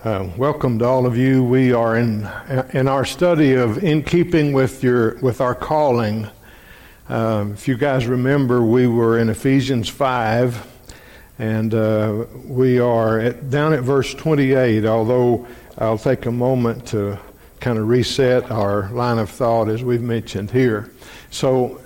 Welcome to all of you. We are in our study of In Keeping with our Calling. If you guys remember, we were in Ephesians 5, and we are down at verse 28, although I'll take a moment to kind of reset our line of thought as we've mentioned here. So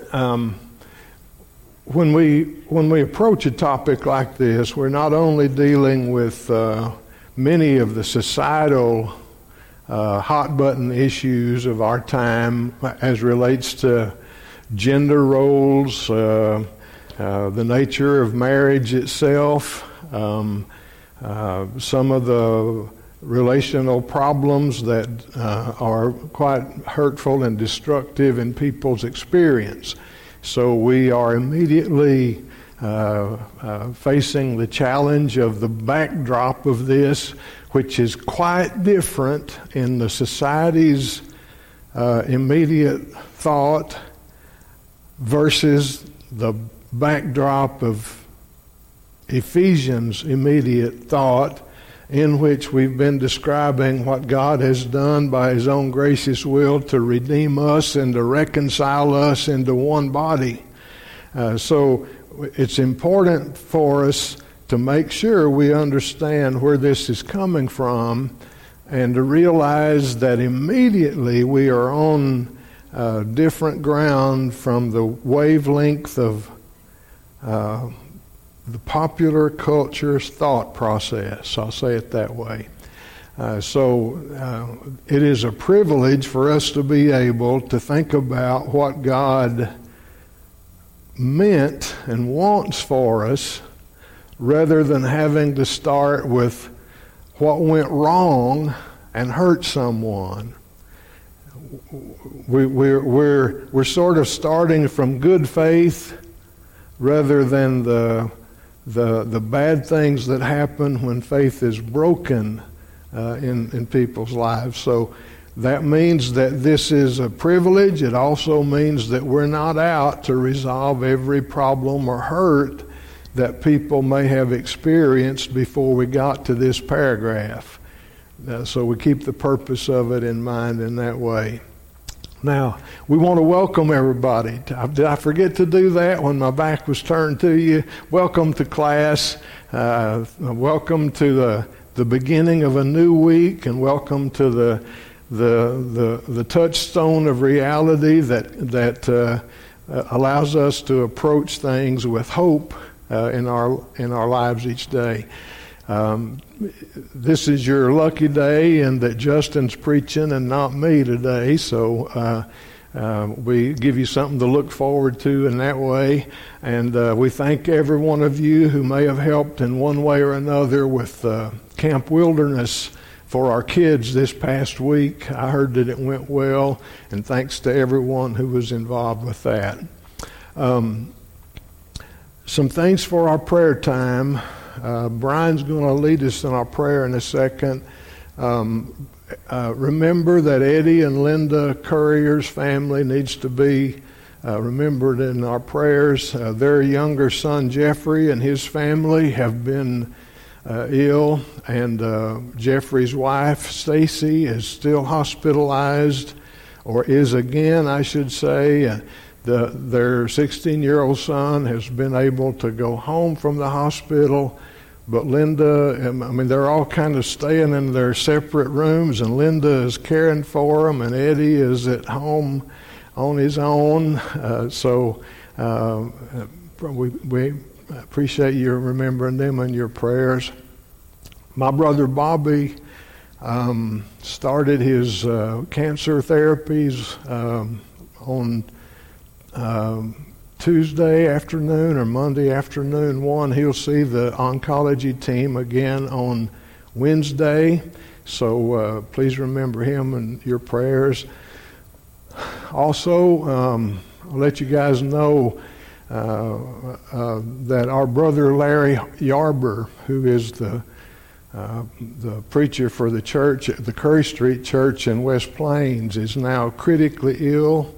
when we approach a topic like this, we're not only dealing with many of the societal hot-button issues of our time as relates to gender roles, the nature of marriage itself, some of the relational problems that are quite hurtful and destructive in people's experience. So we are immediately facing the challenge of the backdrop of this, which is quite different in the society's immediate thought versus the backdrop of Ephesians' immediate thought, in which we've been describing what God has done by His own gracious will to redeem us and to reconcile us into one body. So it's important for us to make sure we understand where this is coming from and to realize that immediately we are on different ground from the wavelength of the popular culture's thought process. I'll say it that way. So it is a privilege for us to be able to think about what God meant and wants for us, rather than having to start with what went wrong and hurt someone. We're sort of starting from good faith rather than the bad things that happen when faith is broken in people's lives. So that means that this is a privilege. It also means that we're not out to resolve every problem or hurt that people may have experienced before we got to this paragraph. So we keep the purpose of it in mind in that way. Now, we want to welcome everybody. Did I forget to do that when my back was turned to you? Welcome to class. Welcome to the beginning of a new week, and welcome to the touchstone of reality that allows us to approach things with hope in our lives each day. This is your lucky day, and that Justin's preaching and not me today. So we give you something to look forward to in that way. And we thank every one of you who may have helped in one way or another with Camp Wilderness for our kids this past week. I heard that it went well, and thanks to everyone who was involved with that. Some things for our prayer time. Brian's going to lead us in our prayer in a second. Remember that Eddie and Linda Currier's family needs to be remembered in our prayers. Their younger son Jeffrey and his family have been ill, and Jeffrey's wife Stacy is still hospitalized, or is again, I should say. Their 16-year-old son has been able to go home from the hospital, but Linda, they're all kind of staying in their separate rooms, and Linda is caring for them, and Eddie is at home on his own. So we appreciate you remembering them in your prayers. My brother Bobby started his cancer therapies on Tuesday afternoon or Monday afternoon. He'll see the oncology team again on Wednesday. So please remember him in your prayers. Also, I'll let you guys know that our brother Larry Yarber, who is the preacher for the church at the Curry Street Church in West Plains, is now critically ill.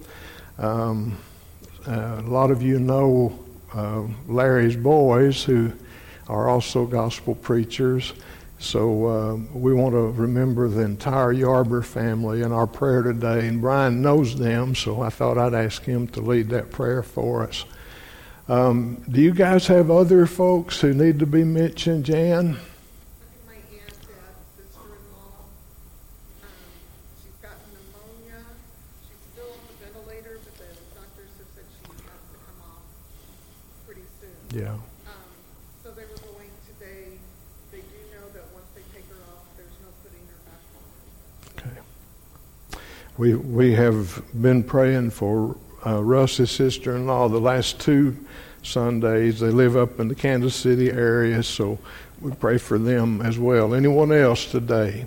A lot of you know Larry's boys, who are also gospel preachers. So we want to remember the entire Yarber family in our prayer today. And Brian knows them, so I thought I'd ask him to lead that prayer for us. Do you guys have other folks who need to be mentioned, Jan? My aunt, sister-in-law, she's got pneumonia. She's still on the ventilator, but the doctors have said she has to come off pretty soon. Yeah. So they were going today. They do know that once they take her off, there's no putting her back on. Okay. We have been praying for Russ's sister-in-law the last 2 Sundays. They live up in the Kansas City area, so we pray for them as well. Anyone else today?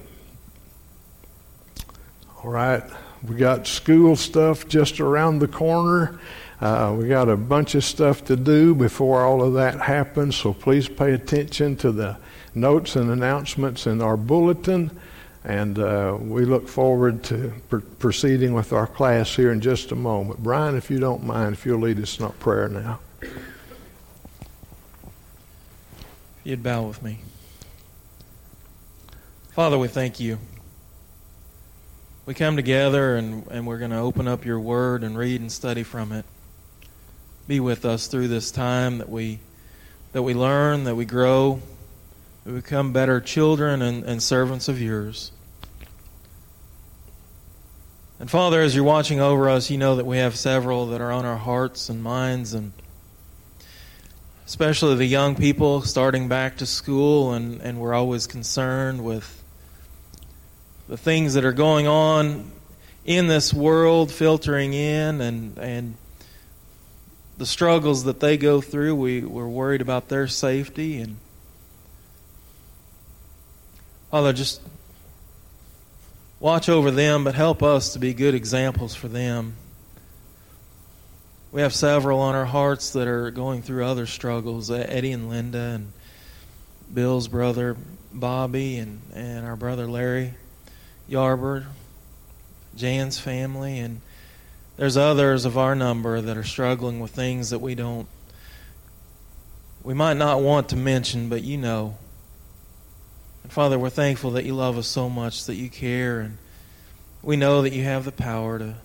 All right. We got school stuff just around the corner. We got a bunch of stuff to do before all of that happens, so please pay attention to the notes and announcements in our bulletin. And we look forward to proceeding with our class here in just a moment. Brian, if you don't mind, if you'll lead us in our prayer now. You'd bow with me. Father, we thank you. We come together and we're going to open up your word and read and study from it. Be with us through this time that we learn, that we grow, that we become better children and servants of yours. And Father, as you're watching over us, you know that we have several that are on our hearts and minds, and especially the young people starting back to school, and we're always concerned with the things that are going on in this world filtering in, and the struggles that they go through. We're worried about their safety. And Father, just watch over them, but help us to be good examples for them. We have several on our hearts that are going through other struggles. Eddie and Linda, and Bill's brother Bobby, and our brother Larry Yarber, Jan's family, and there's others of our number that are struggling with things that we might not want to mention, but you know. And Father, we're thankful that you love us so much, that you care, and we know that you have the power to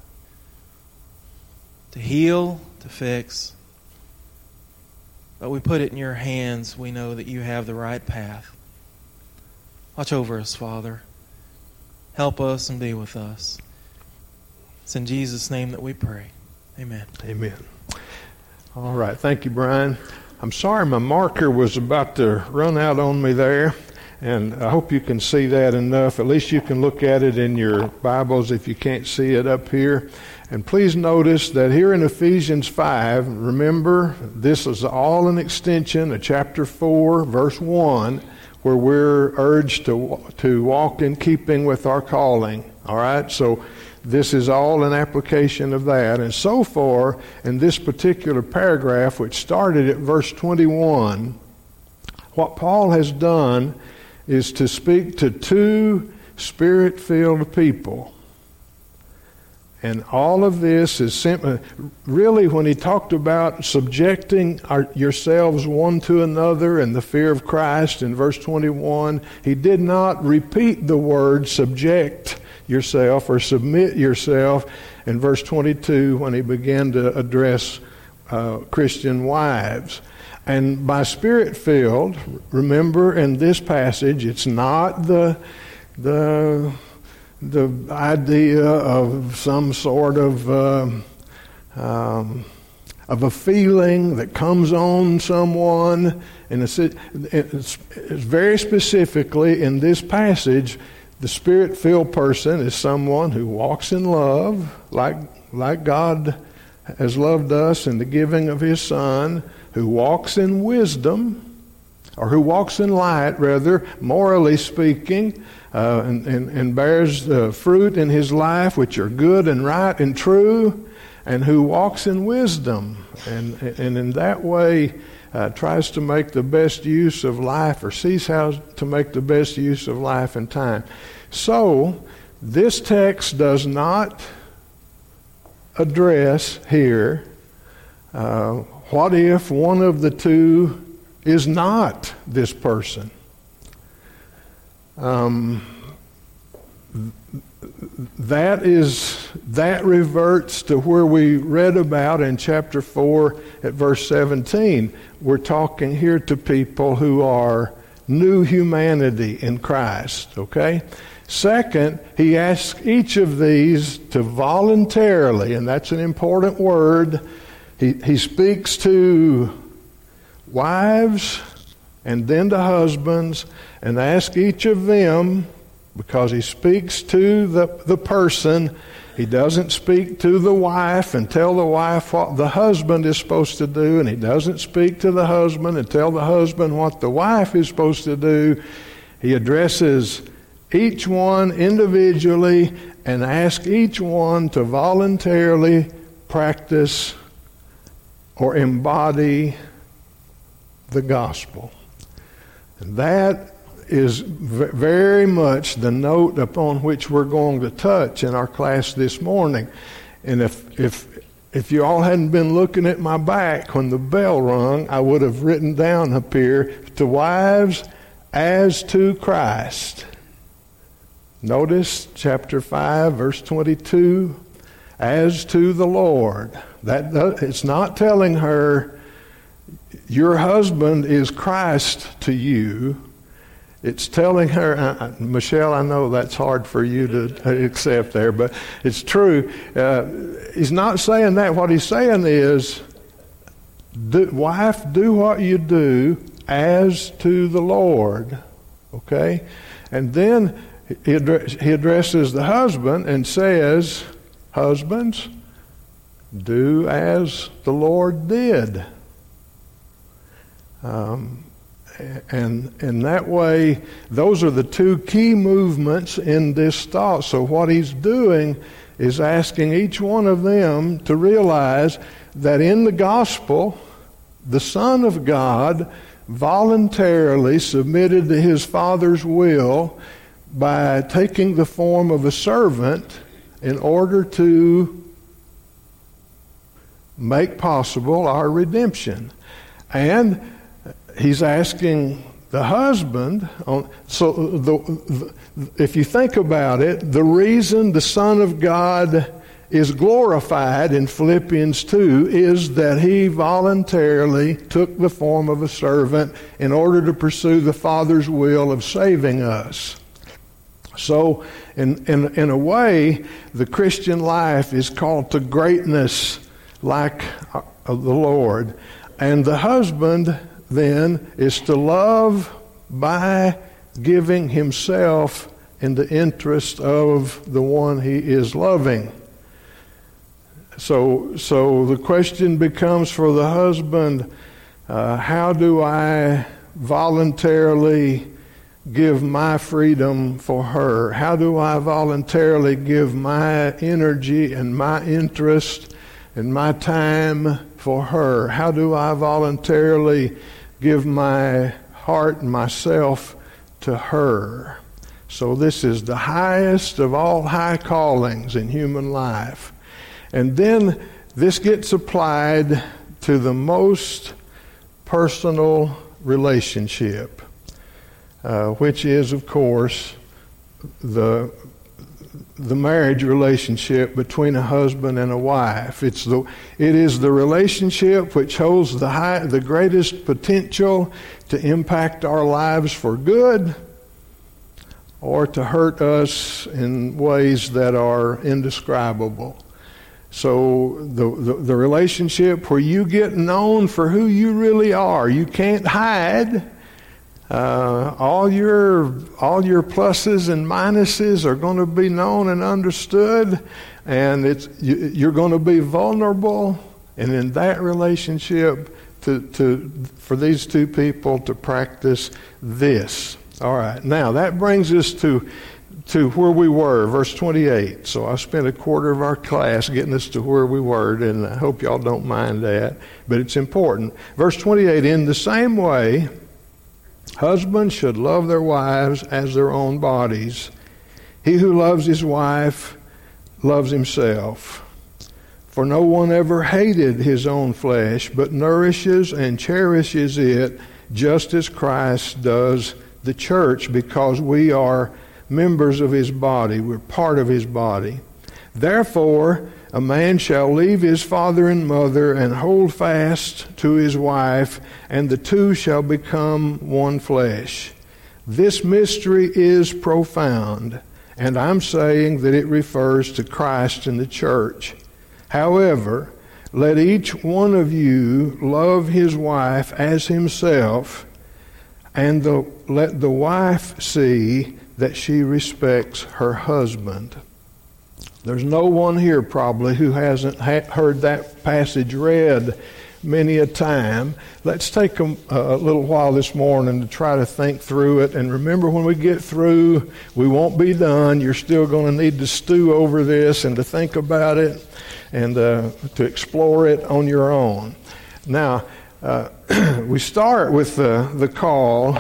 heal, to fix. But we put it in your hands. We know that you have the right path. Watch over us, Father. Help us and be with us. It's in Jesus' name that we pray. Amen. Amen. All right. Thank you, Brian. I'm sorry my marker was about to run out on me there, and I hope you can see that enough. At least you can look at it in your Bibles if you can't see it up here. And please notice that here in Ephesians 5, remember, this is all an extension of chapter 4, verse 1, where we're urged to walk in keeping with our calling. All right? So this is all an application of that. And so far, in this particular paragraph, which started at verse 21, what Paul has done is to speak to 2 Spirit-filled people. And all of this is simply, really, when he talked about subjecting yourselves one to another in the fear of Christ in verse 21, he did not repeat the word subject yourself or submit yourself in verse 22 when he began to address Christian wives. And by Spirit-filled, remember in this passage, it's not the idea of some sort of a feeling that comes on someone. And it's very specifically in this passage, the Spirit-filled person is someone who walks in love, like God has loved us in the giving of His Son, who walks in wisdom, or who walks in light, rather, morally speaking, and bears fruit in his life which are good and right and true, and who walks in wisdom, and in that way tries to make the best use of life, or sees how to make the best use of life and time. So, this text does not address here what if one of the 2 is not this person. that reverts to where we read about in chapter 4 at verse 17. We're talking here to people who are new humanity in Christ, okay? Second, he asks each of these to voluntarily, and that's an important word. He speaks to wives and then to husbands, and asks each of them, because he speaks to the person. He doesn't speak to the wife and tell the wife what the husband is supposed to do, and he doesn't speak to the husband and tell the husband what the wife is supposed to do. He addresses each one individually and asks each one to voluntarily practice or embody the gospel. And that is very much the note upon which we're going to touch in our class this morning. And if you all hadn't been looking at my back when the bell rung, I would have written down up here, to wives as to Christ. Notice chapter 5, verse 22, as to the Lord. It's not telling her your husband is Christ to you. It's telling her, Michelle, I know that's hard for you to accept there, but it's true. He's not saying that. What he's saying is, wife, do what you do as to the Lord. Okay? And then he addresses the husband and says, husbands, do as the Lord did. And in that way, those are the two key movements in this thought. So what he's doing is asking each one of them to realize that in the gospel, the Son of God voluntarily submitted to his Father's will by taking the form of a servant in order to make possible our redemption. And he's asking the husband, if you think about it, the reason the Son of God is glorified in Philippians 2 is that he voluntarily took the form of a servant in order to pursue the Father's will of saving us. So, in a way, the Christian life is called to greatness like the Lord. And the husband then is to love by giving himself in the interest of the one he is loving. So the question becomes for the husband, how do I voluntarily give my freedom for her? How do I voluntarily give my energy and my interest and my time for her? How do I voluntarily give my heart and myself to her? So this is the highest of all high callings in human life. And then this gets applied to the most personal relationship, which is, of course, the marriage relationship between a husband and a wife. It is the relationship which holds the greatest potential to impact our lives for good or to hurt us in ways that are indescribable. So the relationship where you get known for who you really are. You can't hide. All your pluses and minuses are going to be known and understood, and you're going to be vulnerable. And in that relationship, for these two people to practice this. All right. Now that brings us to where we were, verse 28. So I spent a quarter of our class getting us to where we were, and I hope y'all don't mind that, but it's important. Verse 28, in the same way, husbands should love their wives as their own bodies. He who loves his wife loves himself. For no one ever hated his own flesh, but nourishes and cherishes it, just as Christ does the church because we are members of his body. We're part of his body. Therefore, a man shall leave his father and mother and hold fast to his wife, and the two shall become one flesh. This mystery is profound, and I'm saying that it refers to Christ and the church. However, let each one of you love his wife as himself, and let the wife see that she respects her husband. There's no one here probably who hasn't heard that passage read many a time. Let's take a little while this morning to try to think through it. And remember, when we get through, we won't be done. You're still going to need to stew over this and to think about it and to explore it on your own. Now, we start with the call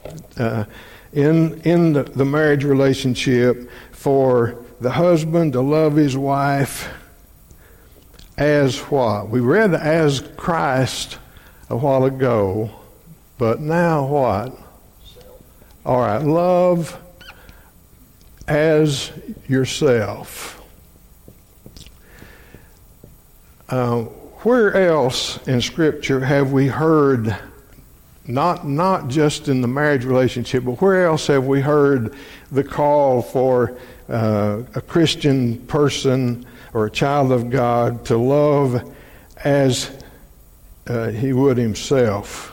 in the marriage relationship for the husband to love his wife as what? We read as Christ a while ago, but now what? All right, love as yourself. Where else in Scripture have we heard, not just in the marriage relationship, but where else have we heard the call for a Christian person or a child of God to love as he would himself?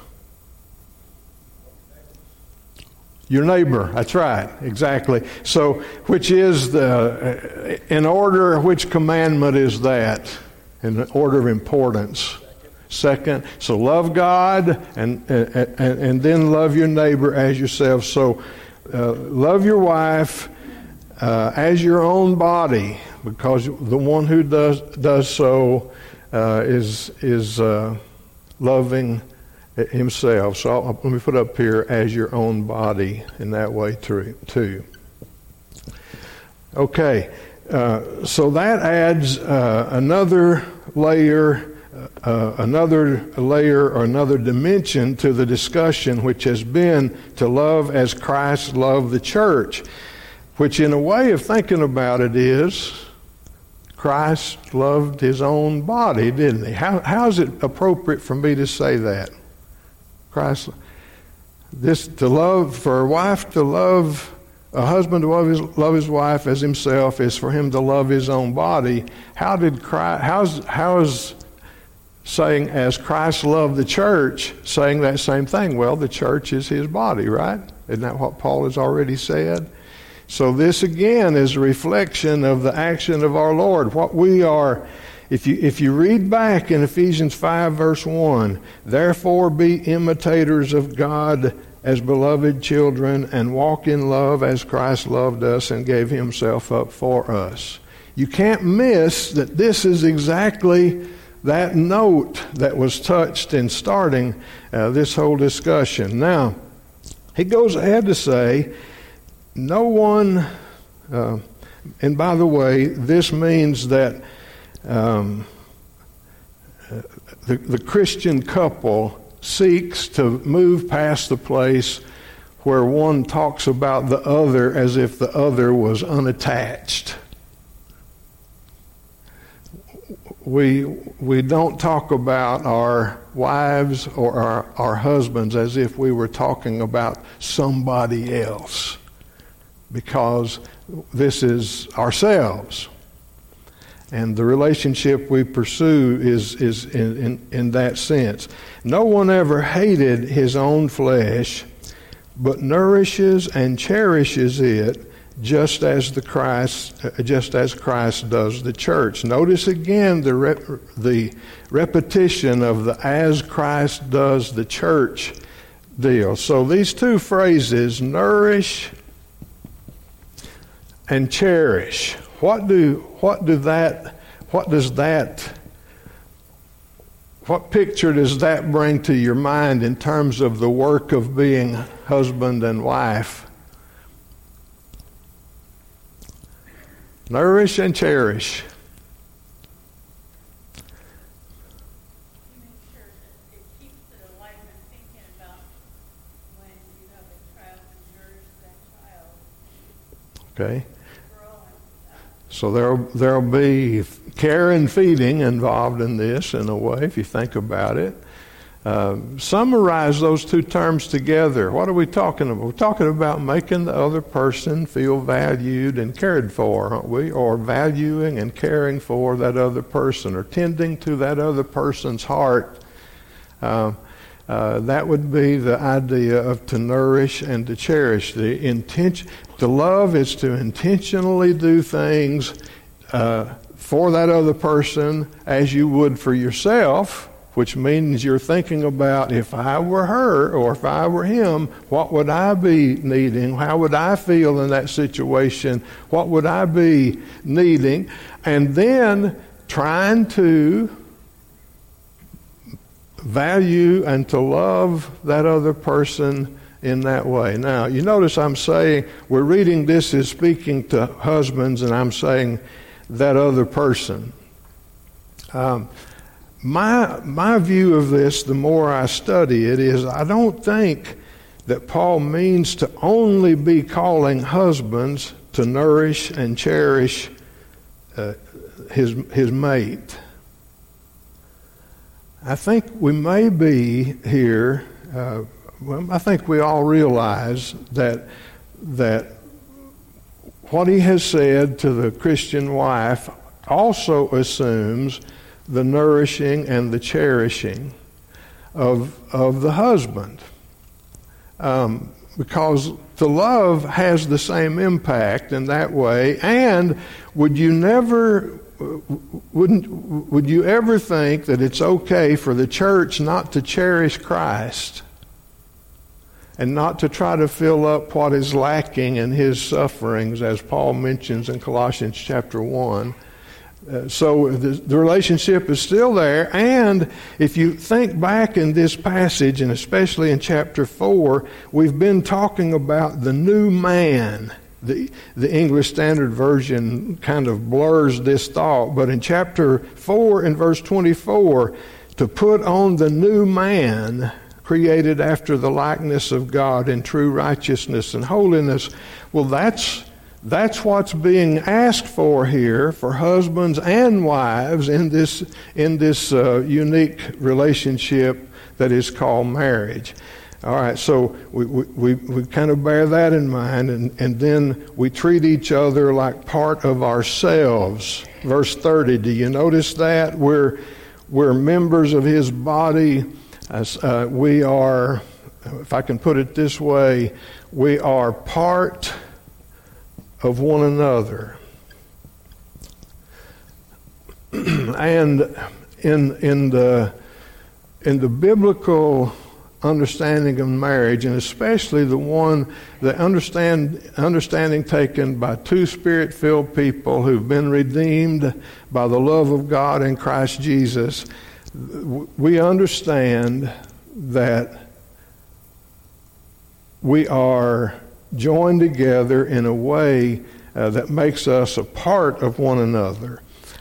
Your neighbor, that's right, exactly. So, which is in order, which commandment is that in order of importance? Second. So love God and then love your neighbor as yourself. So love your wife as your own body, because the one who does so is loving himself. So let me put up here, as your own body, in that way too. Okay, so that adds another layer or another dimension to the discussion, which has been to love as Christ loved the church, which in a way of thinking about it is Christ loved his own body, didn't he? How is it appropriate for me to say that? Christ, for a wife to love, a husband to love his wife as himself is for him to love his own body. How is saying as Christ loved the church saying that same thing? Well, the church is his body, right? Isn't that what Paul has already said? So this again is a reflection of the action of our Lord. What we are, if you read back in Ephesians 5 verse 1, therefore be imitators of God as beloved children, and walk in love as Christ loved us and gave himself up for us. You can't miss that this is exactly that note that was touched in starting this whole discussion. Now, he goes ahead to say, no one, and by the way, this means that the Christian couple seeks to move past the place where one talks about the other as if the other was unattached. We don't talk about our wives or our husbands as if we were talking about somebody else, because this is ourselves. And the relationship we pursue is in that sense. No one ever hated his own flesh, but nourishes and cherishes it, just as Christ does the church. Notice again the repetition of the as Christ does the church deal. So these two phrases, nourish and cherish, what picture does that bring to your mind in terms of the work of being husband and wife? Nourish and cherish. You make sure that it keeps it alive and thinking about when you have a child and Okay? So there'll be care and feeding involved in this in a way, if you think about it. Summarize those two terms together. What are we talking about? We're talking about making the other person feel valued and cared for, aren't we? Or valuing and caring for that other person, or tending to that other person's heart. That would be the idea of to nourish and to cherish. To love is to intentionally do things for that other person as you would for yourself, which means you're thinking about, if I were her or if I were him, what would I be needing? How would I feel in that situation? What would I be needing? And then trying to value and to love that other person in that way. Now, you notice I'm saying, we're reading this as speaking to husbands, and I'm saying that other person. My view of this, the more I study it, is I don't think that Paul means to only be calling husbands to nourish and cherish his mate. I think we may be here, I think we all realize that what he has said to the Christian wife also assumes the nourishing and the cherishing of the husband. Because to love has the same impact in that way. And would you ever think that it's okay for the church not to cherish Christ and not to try to fill up what is lacking in his sufferings, as Paul mentions in Colossians chapter 1? So the relationship is still there. And if you think back in this passage, and especially in chapter 4, we've been talking about the new man. The English Standard Version kind of blurs this thought, but in chapter 4 and verse 24, to put on the new man created after the likeness of God in true righteousness and holiness. Well, that's what's being asked for here for husbands and wives in this unique relationship that is called marriage. All right, so we kind of bear that in mind, and then we treat each other like part of ourselves. Verse 30, do you notice that? We're members of his body. We are, if I can put it this way, we are part of one another. And in the biblical understanding of marriage, and especially the understanding taken by two Spirit-filled people who've been redeemed by the love of God in Christ Jesus, we understand that we are joined together in a way that makes us a part of one another.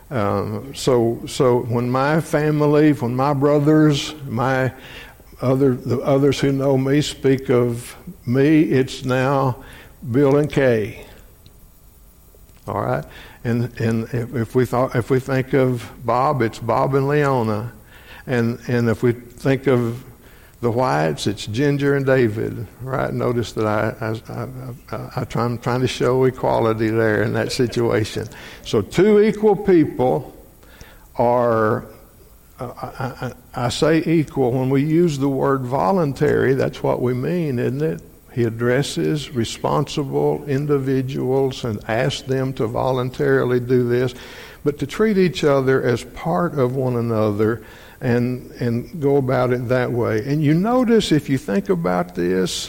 So when my family, when my brothers, the others who know me speak of me, it's now Bill and Kay. All right, and if we think of Bob, it's Bob and Leona, and if we think of the Whites, it's Ginger and David. Right? Notice that I'm trying to show equality there in that situation. So two equal people are. I say equal. When we use the word voluntary, that's what we mean, isn't it? He addresses responsible individuals and asks them to voluntarily do this, but to treat each other as part of one another and go about it that way. And you notice, if you think about this,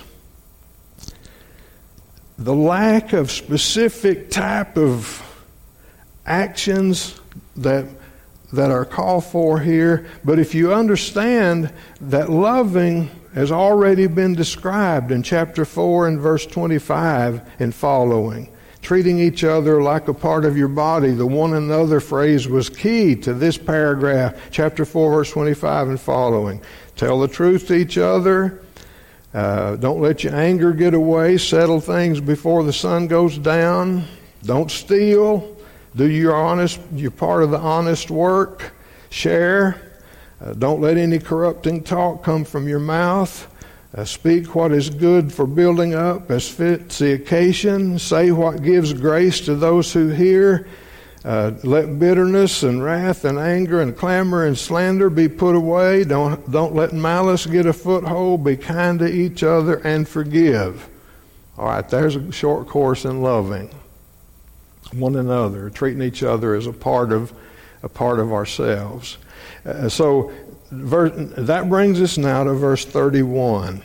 the lack of specific type of actions that are called for here. But if you understand that loving has already been described in chapter 4 and verse 25 and following, treating each other like a part of your body, the one another phrase was key to this paragraph, chapter 4, verse 25 and following. Tell the truth to each other. Don't let your anger get away. Settle things before the sun goes down. Don't steal. Do your part of the honest work. Share. Don't let any corrupting talk come from your mouth. Speak what is good for building up as fits the occasion. Say what gives grace to those who hear. Let bitterness and wrath and anger and clamor and slander be put away. Don't let malice get a foothold. Be kind to each other and forgive. All right, there's a short course in loving one another, treating each other as a part of ourselves. So that brings us now to verse 31.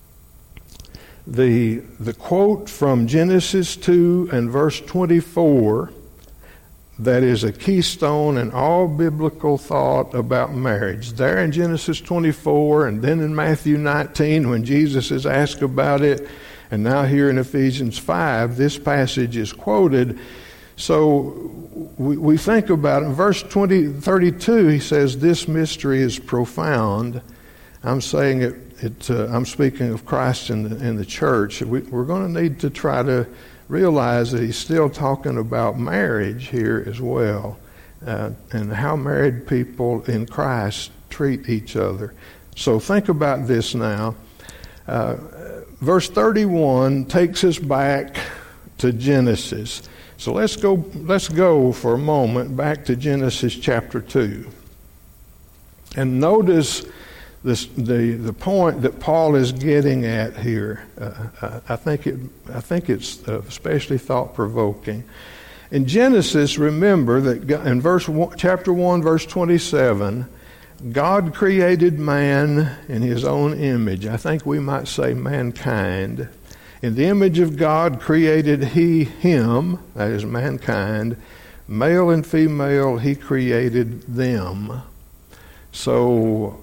The quote from Genesis 2 and verse 24 that is a keystone in all biblical thought about marriage. There in Genesis 24 and then in Matthew 19 when Jesus is asked about it, and now here in Ephesians 5, this passage is quoted. So we think about it. In verse 32, he says, this mystery is profound. I'm saying I'm speaking of Christ in the church. We're going to need to try to realize that he's still talking about marriage here as well, and how married people in Christ treat each other. So think about this now. Verse 31 takes us back to Genesis. So let's go for a moment back to Genesis chapter 2. And notice the point that Paul is getting at here. I think it's especially thought-provoking. In Genesis, remember that in chapter 1, verse 27, God created man in his own image. I think we might say mankind. In the image of God created he him, that is mankind. Male and female, he created them. So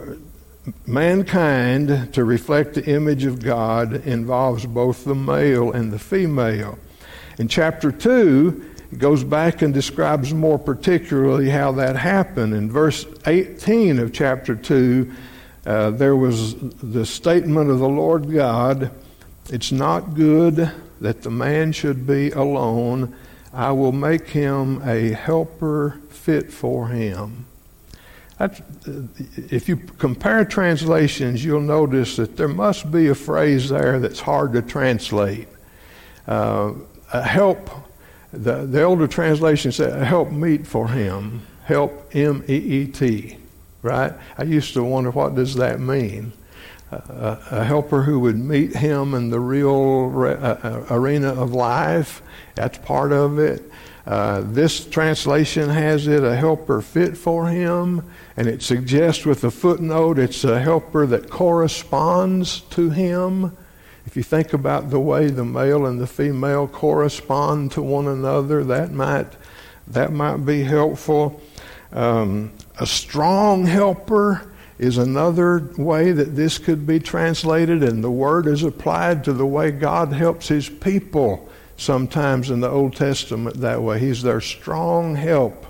mankind, to reflect the image of God, involves both the male and the female. In chapter 2, it goes back and describes more particularly how that happened. In verse 18 of chapter 2, there was the statement of the Lord God, "It's not good that the man should be alone. I will make him a helper fit for him." If you compare translations, you'll notice that there must be a phrase there that's hard to translate. Help, the older translation said, a help meet for him. Help, M-E-E-T, right? I used to wonder, what does that mean? A helper who would meet him in the real arena of life. That's part of it. This translation has it, a helper fit for him, and it suggests with a footnote it's a helper that corresponds to him. If you think about the way the male and the female correspond to one another, that might be helpful. A strong helper is another way that this could be translated, and the word is applied to the way God helps his people sometimes in the Old Testament that way. He's their strong help.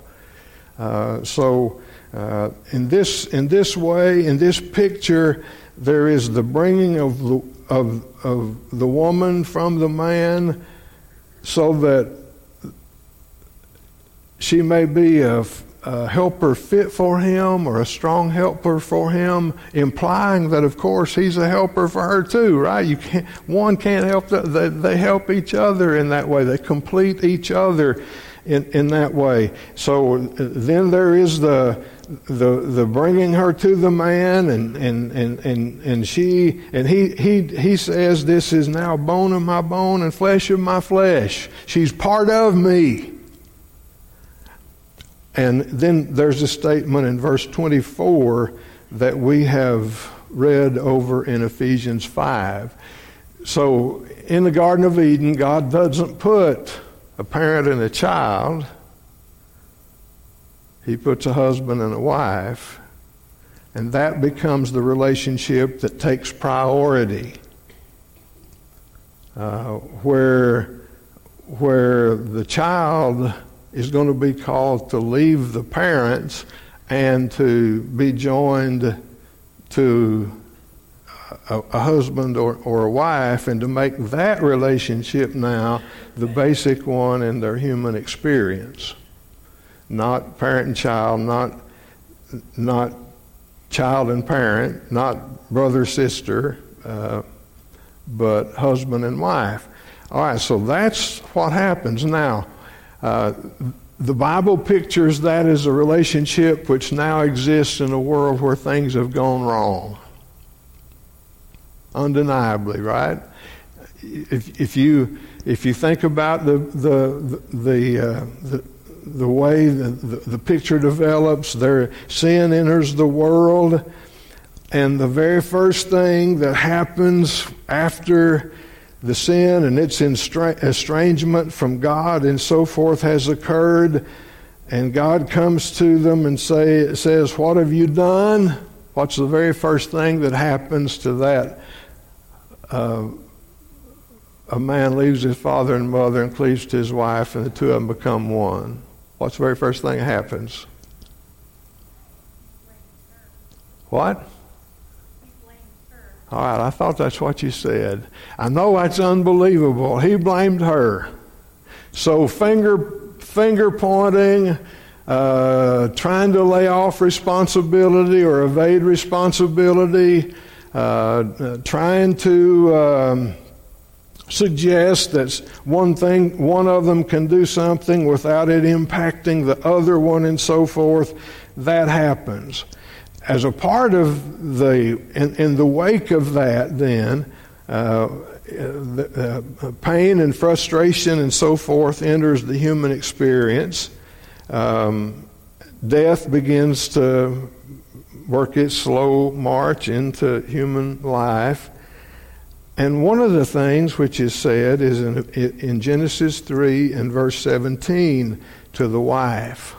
In this way, in this picture, there is the bringing of the woman from the man so that she may be a helper fit for him, or a strong helper for him, implying that, of course, he's a helper for her too, right? One can't help they help each other in that way. They complete each other in that way. So then there is the bringing her to the man, and he says, "This is now bone of my bone and flesh of my flesh. She's part of me." And then there's a statement in verse 24 that we have read over in Ephesians 5. So in the Garden of Eden, God doesn't put a parent and a child. He puts a husband and a wife, and that becomes the relationship that takes priority, where the child is going to be called to leave the parents and to be joined to a husband or a wife, and to make that relationship now the basic one in their human experience. Not parent and child, not child and parent, not brother, sister, but husband and wife. All right, so that's what happens. Now, the Bible pictures that as a relationship which now exists in a world where things have gone wrong. Undeniably, right? If you think about the way the picture develops, sin enters the world, and the very first thing that happens after the sin and its estrangement from God and so forth has occurred, and God comes to them and says, "What have you done?" What's the very first thing that happens to that? A man leaves his father and mother and cleaves to his wife, and the two of them become one. What's the very first thing that happens? What? All right, I thought that's what you said. I know that's unbelievable. He blamed her. So finger pointing, trying to lay off responsibility or evade responsibility, trying to suggest that one of them can do something without it impacting the other one and so forth. That happens. As a part of in the wake of that, then, the pain and frustration and so forth enters the human experience. Death begins to work its slow march into human life. And one of the things which is said is in Genesis 3 and verse 17 to the wife.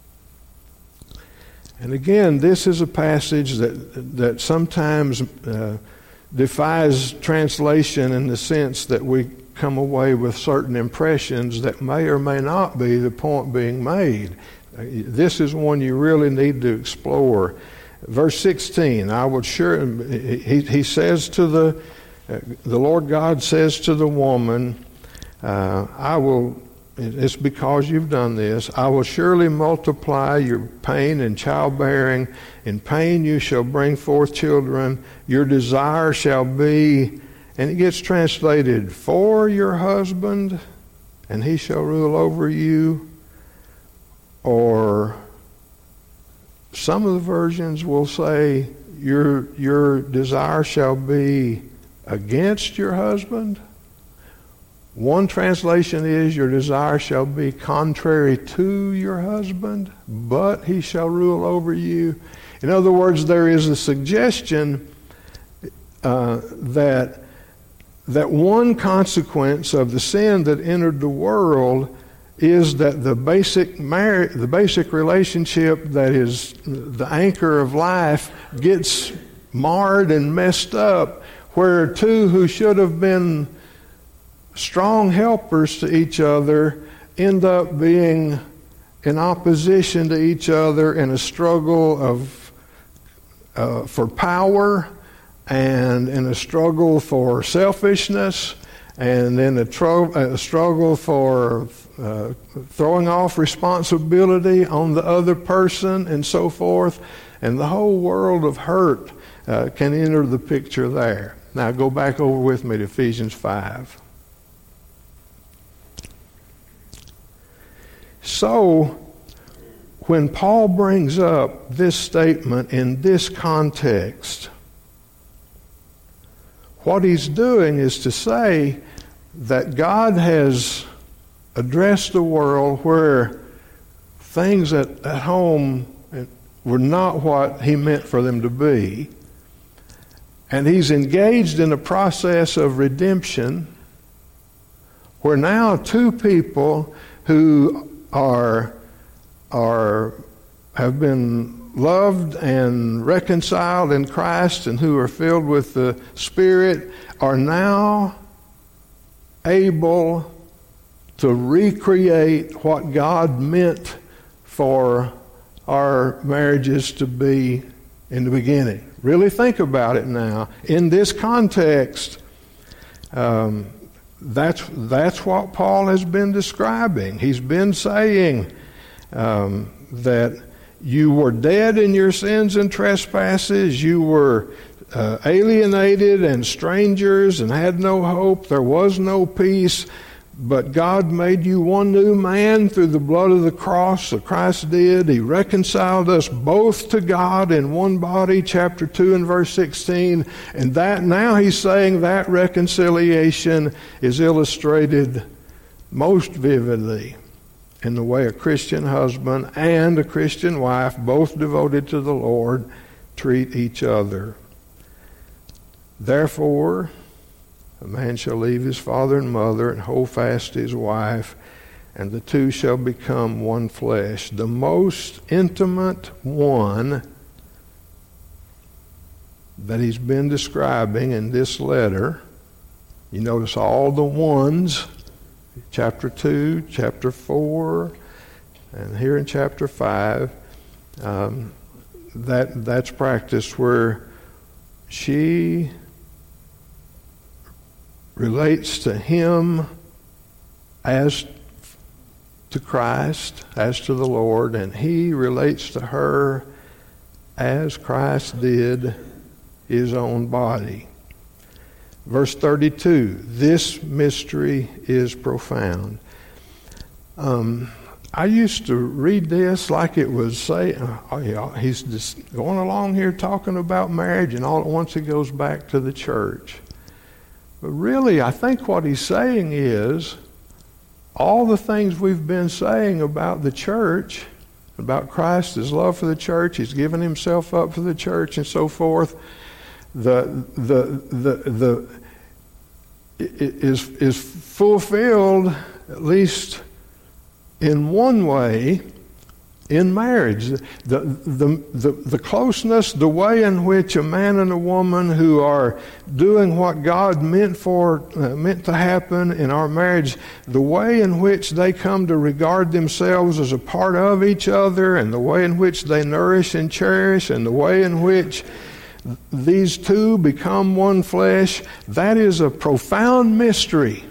And again, this is a passage that sometimes defies translation in the sense that we come away with certain impressions that may or may not be the point being made. This is one you really need to explore. Verse 16, he says to the Lord God says to the woman, it's because you've done this, I will surely multiply your pain and childbearing. In pain you shall bring forth children. Your desire shall be, and it gets translated, for your husband, and he shall rule over you. Or some of the versions will say, your desire shall be against your husband. One translation is, your desire shall be contrary to your husband, but he shall rule over you. In other words, there is a suggestion that one consequence of the sin that entered the world is that the basic relationship that is the anchor of life gets marred and messed up, where two who should have been strong helpers to each other end up being in opposition to each other in a struggle for power, and in a struggle for selfishness, and in a struggle for throwing off responsibility on the other person and so forth. And the whole world of hurt can enter the picture there. Now go back over with me to Ephesians 5. So, when Paul brings up this statement in this context, what he's doing is to say that God has addressed a world where things at home were not what he meant for them to be. And he's engaged in a process of redemption where now two people who have been loved and reconciled in Christ and who are filled with the Spirit are now able to recreate what God meant for our marriages to be in the beginning. Really think about it now. In this context, that's what Paul has been describing. He's been saying that you were dead in your sins and trespasses. You were alienated and strangers and had no hope. There was no peace. But God made you one new man through the blood of the cross that Christ did. He reconciled us both to God in one body, chapter 2 and verse 16. And that now he's saying that reconciliation is illustrated most vividly in the way a Christian husband and a Christian wife, both devoted to the Lord, treat each other. Therefore, a man shall leave his father and mother and hold fast to his wife, and the two shall become one flesh. The most intimate one that he's been describing in this letter, you notice all the ones, chapter 2, chapter 4, and here in chapter 5, that's practiced where she relates to him as to Christ, as to the Lord, and he relates to her as Christ did his own body. Verse 32, this mystery is profound. I used to read this like it was he's just going along here talking about marriage, and all at once he goes back to the church. But really, I think what he's saying is all the things we've been saying about the church, about Christ, his love for the church, he's given himself up for the church and so forth, is fulfilled, at least in one way, in marriage. The closeness, the way in which a man and a woman who are doing what God meant to happen in our marriage, the way in which they come to regard themselves as a part of each other, and the way in which they nourish and cherish, and the way in which these two become one flesh, that is a profound mystery.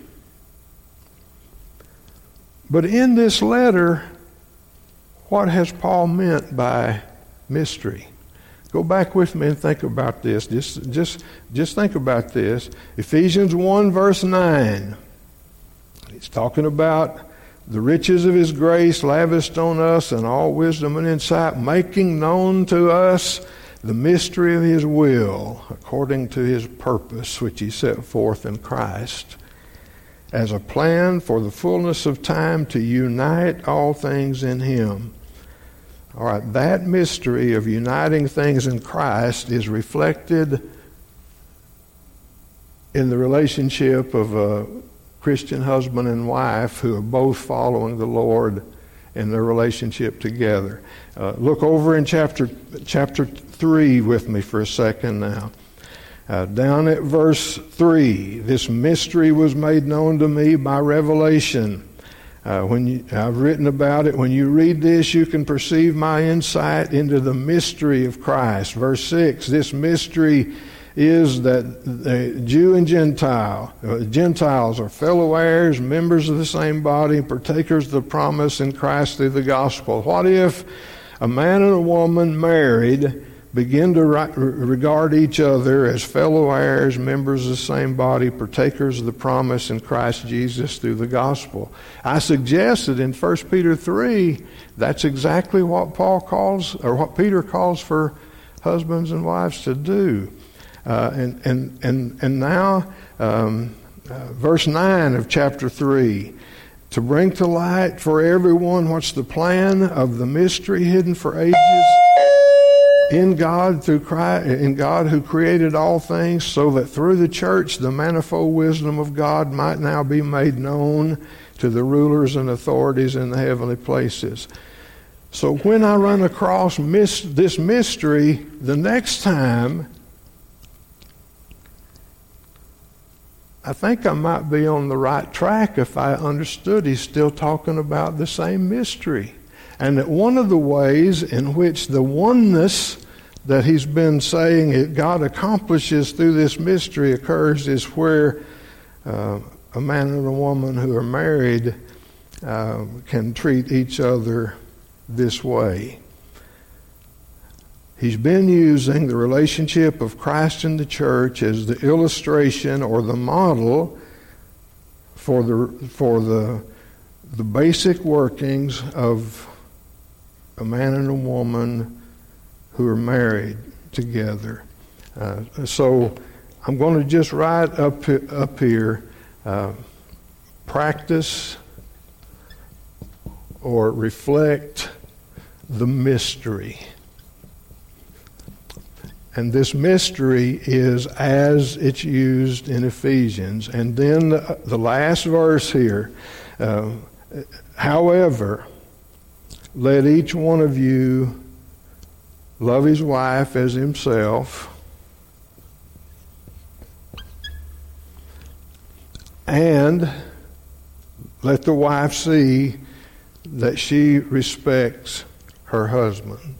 But in this letter, what has Paul meant by mystery? Go back with me and think about this. Just think about this. Ephesians 1 verse 9. He's talking about the riches of his grace lavished on us in all wisdom and insight, making known to us the mystery of his will, according to his purpose, which he set forth in Christ, as a plan for the fullness of time to unite all things in him. All right, that mystery of uniting things in Christ is reflected in the relationship of a Christian husband and wife who are both following the Lord in their relationship together. Look over in chapter 3 with me for a second now. Down at verse 3, this mystery was made known to me by revelation. I've written about it. When you read this, you can perceive my insight into the mystery of Christ. Verse 6, this mystery is that the Jew and Gentiles are fellow heirs, members of the same body, partakers of the promise in Christ through the gospel. What if a man and a woman married begin to regard each other as fellow heirs, members of the same body, partakers of the promise in Christ Jesus through the gospel? I suggest that in 1 Peter 3, that's exactly what Paul calls, or what Peter calls for husbands and wives to do. And now, verse 9 of chapter 3, to bring to light for everyone what's the plan of the mystery hidden for ages in God through Christ, in God who created all things, so that through the church the manifold wisdom of God might now be made known to the rulers and authorities in the heavenly places. So when I run across this mystery, the next time, I think I might be on the right track if I understood he's still talking about the same mystery. And that one of the ways in which the oneness that he's been saying it, God accomplishes through this mystery occurs is where a man and a woman who are married can treat each other this way. He's been using the relationship of Christ and the church as the illustration or the model for the basic workings of a man and a woman who are married together. So I'm going to just write up here, practice or reflect the mystery. And this mystery is as it's used in Ephesians. And then the last verse here, however, let each one of you love his wife as himself, and let the wife see that she respects her husband.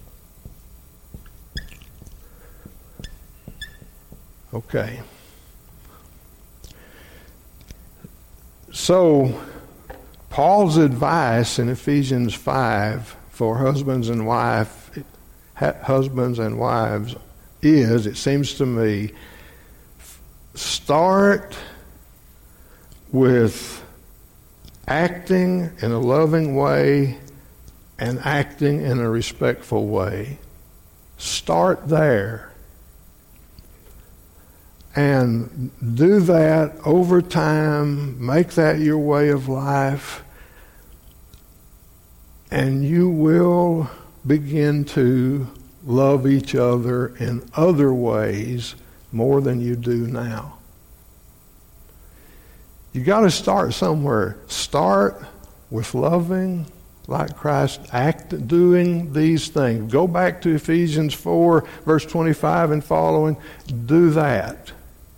Okay. So, Paul's advice in Ephesians 5 for husbands and wives is, it seems to me, start with acting in a loving way and acting in a respectful way. Start there. And do that over time. Make that your way of life. And you will begin to love each other in other ways more than you do now. You got to start somewhere. Start with loving like Christ, doing these things. Go back to Ephesians 4, verse 25 and following. Do that.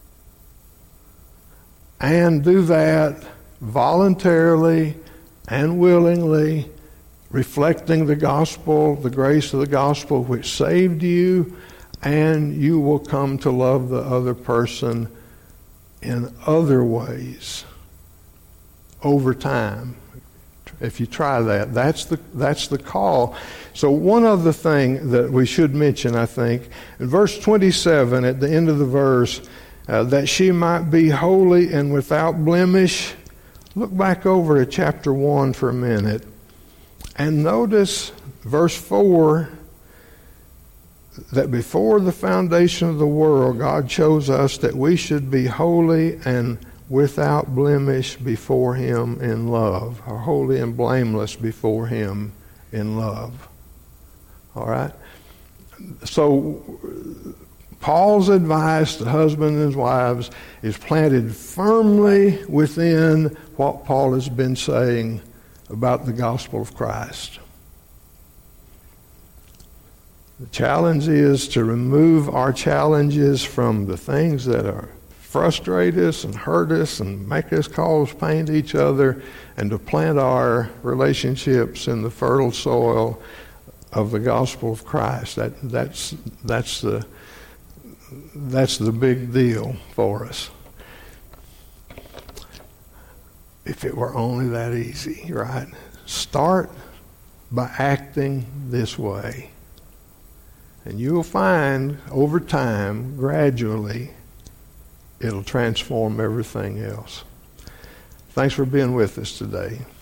And do that voluntarily and willingly, reflecting the gospel, the grace of the gospel which saved you, and you will come to love the other person in other ways over time. If you try that, that's the call. So one other thing that we should mention, I think, in verse 27, at the end of the verse, that she might be holy and without blemish. Look back over to chapter 1 for a minute and notice verse 4, that before the foundation of the world, God chose us that we should be holy and without blemish before Him in love, or holy and blameless before Him in love. All right? So Paul's advice to husbands and wives is planted firmly within what Paul has been saying about the gospel of Christ. The challenge is to remove our challenges from the things that frustrate us and hurt us and make us cause pain to each other, and to plant our relationships in the fertile soil of the gospel of Christ. That's the big deal for us. If it were only that easy, right? Start by acting this way. And you'll find over time, gradually, it'll transform everything else. Thanks for being with us today.